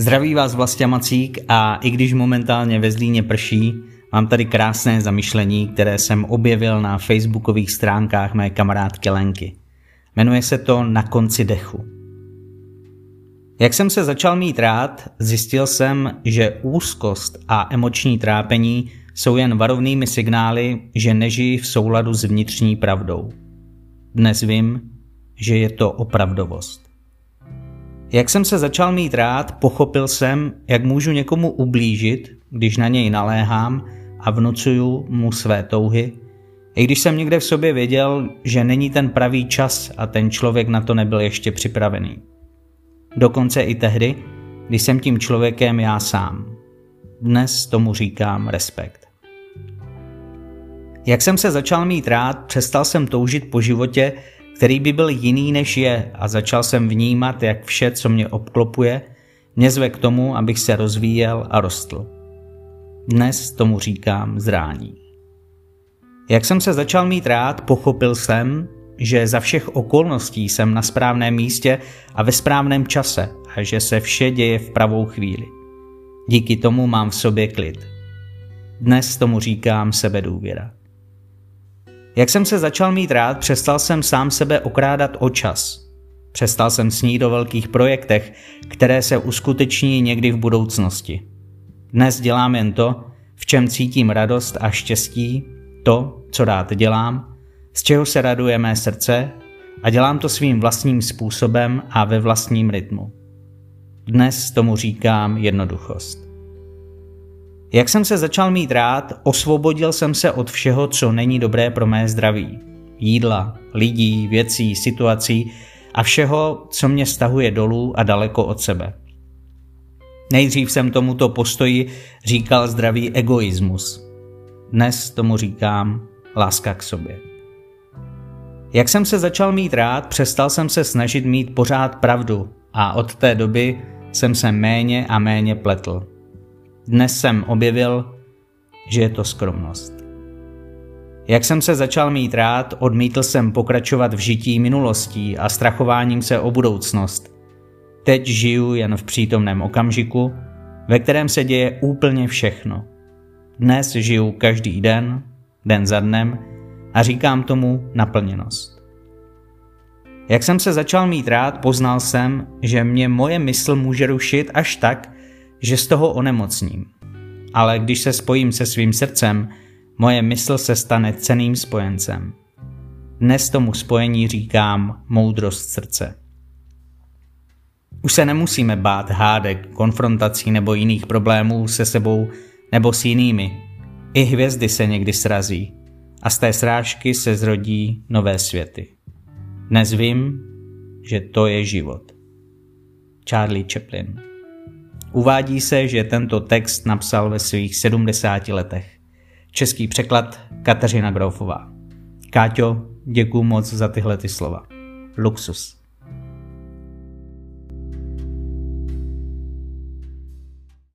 Zdraví vás Vlastě Macík a i když momentálně ve Zlíně prší, mám tady krásné zamyšlení, které jsem objevil na facebookových stránkách mé kamarádky Lenky. Jmenuje se to Na konci dechu. Jak jsem se začal mít rád, zjistil jsem, že úzkost a emoční trápení jsou jen varovnými signály, že nežijí v souladu s vnitřní pravdou. Dnes vím, že je to opravdovost. Jak jsem se začal mít rád, pochopil jsem, jak můžu někomu ublížit, když na něj naléhám a vnucuju mu své touhy, i když jsem někde v sobě věděl, že není ten pravý čas a ten člověk na to nebyl ještě připravený. Dokonce i tehdy, když jsem tím člověkem já sám. Dnes tomu říkám respekt. Jak jsem se začal mít rád, přestal jsem toužit po životě, který by byl jiný než je, a začal jsem vnímat, jak vše, co mě obklopuje, mě zve k tomu, abych se rozvíjel a rostl. Dnes tomu říkám zrání. Jak jsem se začal mít rád, pochopil jsem, že za všech okolností jsem na správném místě a ve správném čase a že se vše děje v pravou chvíli. Díky tomu mám v sobě klid. Dnes tomu říkám sebedůvěra. Jak jsem se začal mít rád, přestal jsem sám sebe okrádat o čas. Přestal jsem snít o velkých projektech, které se uskuteční někdy v budoucnosti. Dnes dělám jen to, v čem cítím radost a štěstí, to, co rád dělám, z čeho se raduje mé srdce, a dělám to svým vlastním způsobem a ve vlastním rytmu. Dnes tomu říkám jednoduchost. Jak jsem se začal mít rád, osvobodil jsem se od všeho, co není dobré pro mé zdraví. Jídla, lidí, věcí, situací a všeho, co mě stahuje dolů a daleko od sebe. Nejdřív jsem tomuto postoji říkal zdravý egoismus. Dnes tomu říkám láska k sobě. Jak jsem se začal mít rád, přestal jsem se snažit mít pořád pravdu a od té doby jsem se méně a méně pletl. Dnes jsem objevil, že je to skromnost. Jak jsem se začal mít rád, odmítl jsem pokračovat v žití minulostí a strachováním se o budoucnost. Teď žiju jen v přítomném okamžiku, ve kterém se děje úplně všechno. Dnes žiju každý den, den za dnem, a říkám tomu naplněnost. Jak jsem se začal mít rád, poznal jsem, že mě moje mysl může rušit až tak, že z toho onemocním. Ale když se spojím se svým srdcem, moje mysl se stane cenným spojencem. Dnes tomu spojení říkám moudrost srdce. Už se nemusíme bát hádek, konfrontací nebo jiných problémů se sebou nebo s jinými. I hvězdy se někdy srazí a z té srážky se zrodí nové světy. Dnes vím, že to je život. Charlie Chaplin. Uvádí se, že tento text napsal ve svých 70 letech. Český překlad Kateřina Groufová. Káťo, děkuju moc za tyhle slova. Luxus.